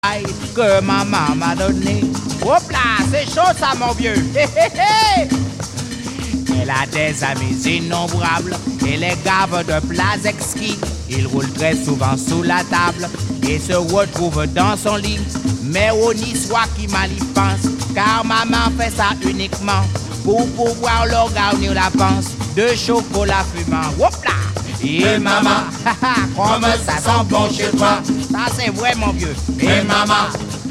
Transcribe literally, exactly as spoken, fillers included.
que maman m'a donné. Hop là, c'est chaud ça mon vieux. Hé, hé, hé. Elle a des amis innombrables et les gave de plats exquis. Il roule très souvent sous la table et se retrouve dans son lit. Mais au niçois qui mal y pense, car maman fait ça uniquement pour pouvoir leur garnir la panse de chocolat fumant. Hop là! Et maman, comme ça sent bon chez toi. Ça c'est vrai mon vieux. Et maman,